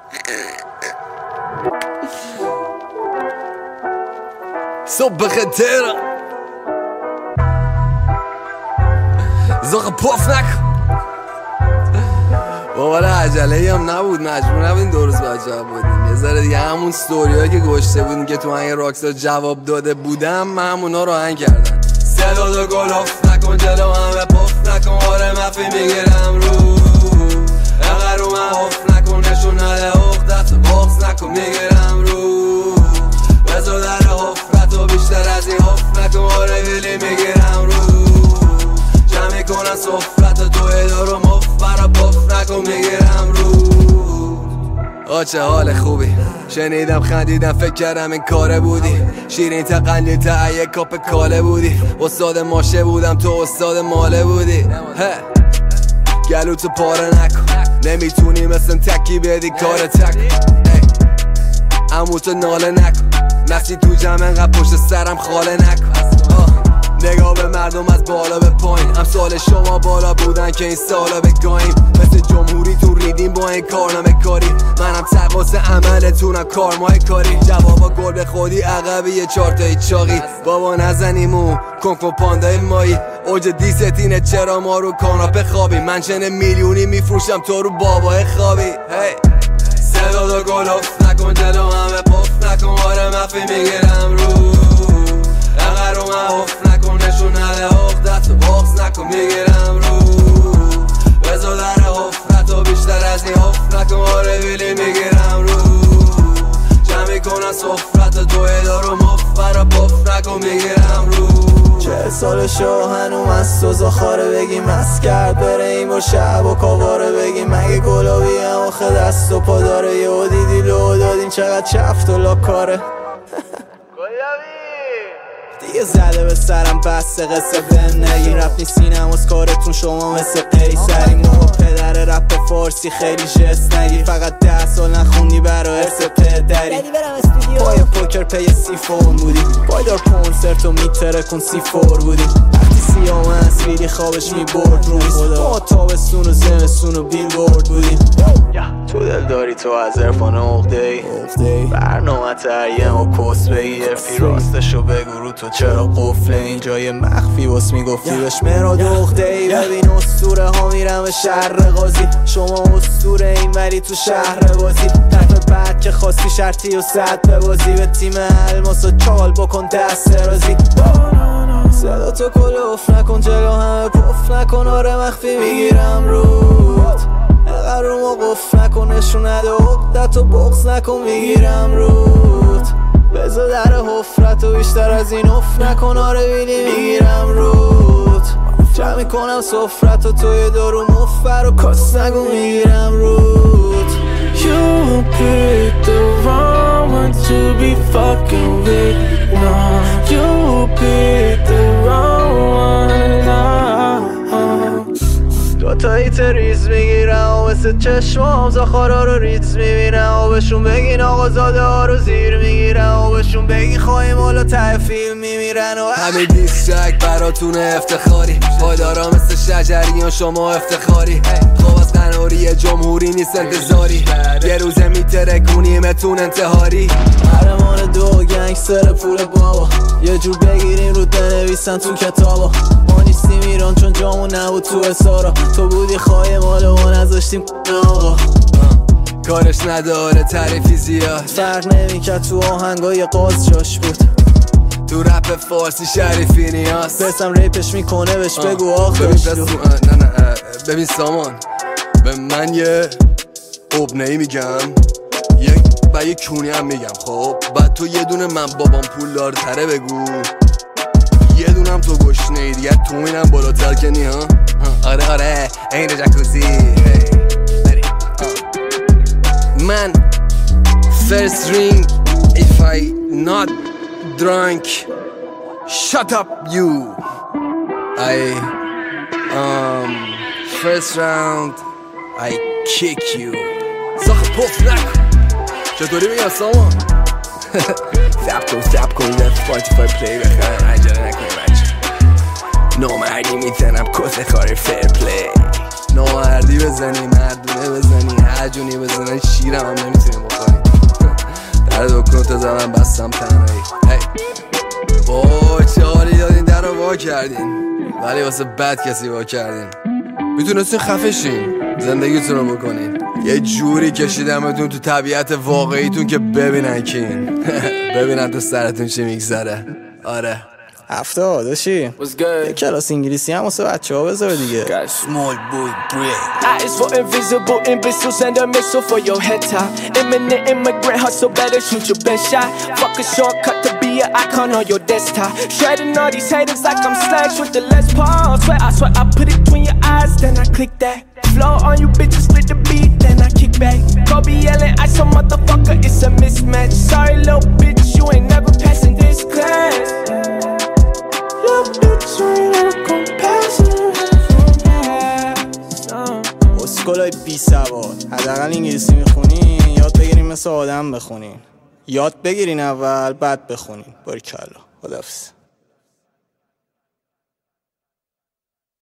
صبح خطر زخ پف نکن بابا عجله هم نبود، مجبور نبودین 2 روز بعد جواب بودین. یه ذره دیگه همون ستوریایی که گوشته بودین که تو آهنگ راکستار جواب داده بودم من همونا رو آهنگ کردم. صدا تو گلوف نکن جلو همه پف نکن، آره مفی میگیرم رو اگر رو من حف نکن، نشون نده عقدت و بغض نکن میگیرم رو بزا در حفرت و بیشتر از این حف نکن، آره ویلی میگیرم رو جمعی کنن صفرت تو ادارو مف برا پف نکن میگیرم رو. چه حال خوبی شنیدم خندیدم فکر کردم این کاره بودی، شیرین تقلیل تا یک کاپ کاله بودی، استاد ماشه بودم تو استاد ماله بودی. گلوتو پاره نکن نمیتونی مثل تکی بدی کار تک، امو تو ناله نکن نفسی تو جمع انقدر پشت سرم خاله نکن. نگاه به مردم از بالا به پایین، امثال شما بالا بودن که این سالا بگاهیم، مثل جمهوری تو ریدیم با این کارنامه کاری، منم تقاس عملتونم کارمای کاری، جوابا گل به خودی عقبی یه 4 تایی چاقی، بابا نزنیمو کنکو پاندای مایی، اوج دیستینه چرا ما رو کاناپه خوابی، من چنه میلیونی میفروشم تو رو بابای خوابی. صدا دو گلوف نکن جلو همه پف نکن، آره مفی میگیرم رو اگر رو من حف نکن، نشون نده عقدت و بغض نکن میگیرم رو بزا در حفرت و بیشتر از این حف نکن، آره ویلی میگیرم رو جمعی کنن صفرت تو ادارو مف برا پف نکن میگیرم رو. 40 سال شو هنوم از سوزا خاره بگی مست کرد بره این با شب و کاواره بگی مگه گلابی هم آخه دست و پا داره، یه دیدی لو دادین چقدر چفت و لاکاره دیگه زده به سرم بسته قصه بهم نگین، رفت سینم از کارتون شما مثل قیصرین، ما پدر رپ فارسی خیلی جست نگی، فقط 10 سال نخوندی برای ارث پدری، پای پوکر پی C4 بودی، پایدار کنسرت و میتره کن C4 بودی، وقتی سیام اسویلی خوابش میبرد رو ما تابستون و زمستون و بیلبورد بودیم، تو دل داری تو از عرفان عقده ای برنامه تریم و کس بگیر فی راستشو بگو رو تو چرا قفله اینجا یه مخفی باس میگفتی بهش مراد عقده ای، ببین اسطوره ها میرم به شهر قاضی، شما اسطوره این ولی تو شهر بازی، طرف بعد که خواستی شرطی و صد ببازی، به تیم الماسا چال بکن دست رازی، صدا تو کلوف نکن جلو همه پف نکن، آره مخفی میگیرم رود اگر رو ما قفل نکن، نشون نده عقدت و بغض نکن میگیرم رود بزا در حفرت و بیشتر از این اف نکن، آره ویلی میگیرم رود جمعی کنم صفرت و توی دارو مفر و کس نگو میگیرم رود. You picked the wrong one to be fucking with, no. You picked the wrong one, دوتایی ریز میگیرم و مثل چشمام زخارا رو ریز میبینم و بهشون بگین آقا زاده ها رو زیر میگیرم و بهشون بگین خواهیم حالا ته فیلم میمیرن و همه دیسترک براتون افتخاری، پایدارا مثل شجریان شما افتخاری، خواب از قناری جمهوری نیست انتظاری، یه روزه میترکونیمتون انتحاری، قهرمان دو گنگستر پول بابا، یه جور بگیریم رو بنویسن تو کتابا، ما نیستیم ایران چون جامون نبود تو اسارا، تو بودی خواهی مالو ما نذاشتیم آقا، کارش نداره تعریفی زیاد، فرق نمیکرد تو آهنگای قاز جاش بود، تو رپ فارسی شریفی نیاز، پسم ریپش میکنه بهش بگو آخ ببین سامان به من یه ابنهی میگم یه کونی هم میگم، خب بعد تو یه دونه من بابام پول دارتره بگو، یه دونم تو گشنه ای دیگه تو اینم بالاتر کنی ها، آره این جکوزی من first ring if I not drunk shut up you I first round I kick you زخ پف نکن چطوری میگم سامان سب کن سپاتیفای پلی بخرم عجله نکنی بچه نامردی میزنم کس خاری فیر پلی نامردی بزنی، مردونه بزنی، هر جونی بزنی، شیرم هم نمیتونی بخوری. در دکون تا زمان بستم تنهایی. چه حالی دادین در رو وا کردین، ولی واسه بد کسی وا کردین. میتونستین خفه شین، زندگیتون رو بکنین. یه جوری کشیدمتون تو طبیعت واقعیتون که ببینن کین. ببینن تو سرتون چی میگذره. آره 70 داشی یه کلاس انگلیسی هم واسه بچه ها بذار دیگه. Small boy bread. I is for invisible imbeciles and a missile for your head top. Imminent immigrant hustle, better shoot your best shot. Fuck a shortcut to be an icon on your desktop. Shredding all these haters like I'm Slash with the Les Paul. Swear I put it between your eyes, then I click that. Flow on you bitches, split the beat, then I kick back. Kobe yelling, I some motherfucker, it's a mismatch. Sorry little bitch, you ain't never passing this class. اسکولای بی سواد، حداقل انگلیسی میخونین یاد بگیرین مثل آدم بخونین. یاد بگیرین اول بعد بخونین. باریکلا. خداحافظ.